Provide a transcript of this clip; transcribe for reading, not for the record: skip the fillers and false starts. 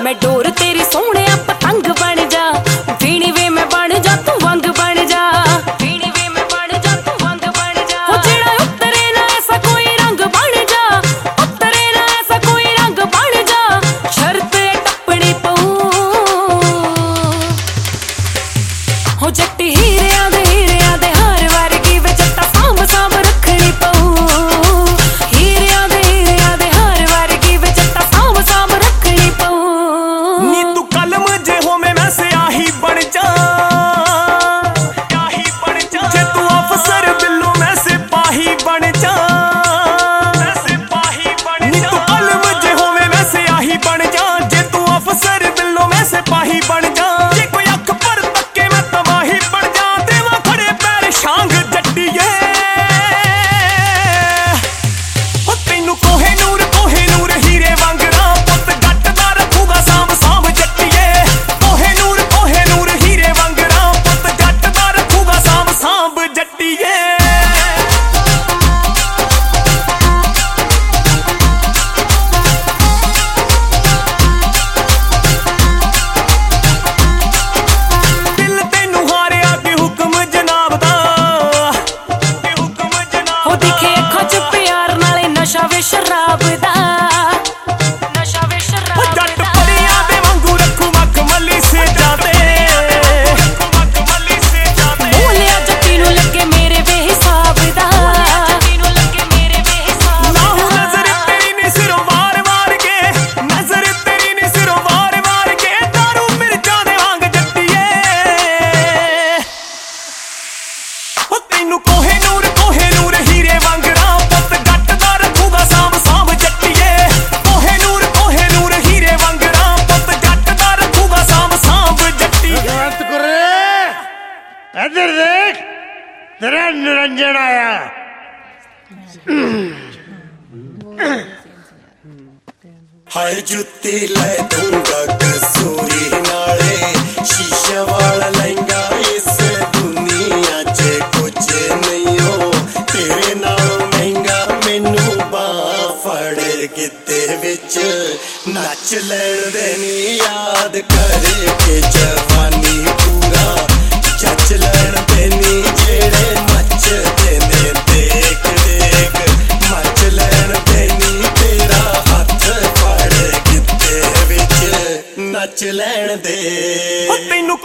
मैं डोर तेरी सोहणिया पतंग बन जा, वीणी वे मैं बन जा तू वंग बन जा, वीणी वे मैं बन जा तू वंग बन जा। हो जेड़ा उतरे ना ऐसा कोई रंग बन जा, उतरे ना ऐसा कोई रंग बन जा, शर्त टप्पणी पऊ। हो जट्टी हीरिया दे हार वर्गी वे जट्टा सांभ सांभ रखनी पऊ, हीरिया दे हार वर्गी वे जट्टा सांभ सांभ रखनी पऊ। नी तू कलम जे होवे मैं स्याही बन जा, स्याही बन जा। जे तू अफसर बिल्लो मैं सिपाही बन जा, मैं सिपाही बन जा। नी तू कलम जे होवे मैं स्याही बन जा, जे तू अफसर बिल्लो मैं सिपाही बन जा। जे कोई अख पर तके मैं तबाही बन जा, देवा खड़े पैर शांग जट्टीए। ओ तैनू कोहे नूर हीरे वांगड़ा पुत गट दा रखूगा सांभ सांभ जट्टीए। कोहे नूर हीरे वांगड़ा पुत गट दा रखूगा सांभ सांभ जट्टीए। दिल तैनू हारिया कि हुक्म जनाब दा, कि हुक्म जनाब हो दिखे अखां च प्यार नाले नशा वे शराब दा, नशा वे शराब जट दा। परियां दे वांगू रखू मखमली से जाते, मखमली से जाते। बोलिया जट्टी नू लगे मेरे बेहिसाब दा, जट्टी नू लगे मेरे बेहिसाब दा। लाहू नजर तेरी ने सिरों वार वार के, नजर तेरी ने सिरों वार वार के, दारू मिर्चा दे वांग जट्टीए। ओ तैनू कोहे नूर हीरे वांगड़ा पुत गट दा रखूगा सांभ सांभ जट्टीए। कोहे नूर हीरे वांगड़ा पुत गट दा रखूगा सांभ सांभ जट्टीए। जगवंत कुर्रे इधर देख, तेरा निरंजन आया। हाय जुत्ती लै दूंगा कसूरी नाले, शीशा वाला लहंगा इस दुनिया च कुछ नहीं हो, तेरे नालों महंगा मैनू बांह फड़ गिद्दे विच नच लैण दे नी, याद करके जवानी पूरा जच लैण दे नी। जेड़े मचदे ने देख देख मच लैण दे नी, तेरा हथ फड़ गिद्दे विच नच लैण दे। ओ तैनू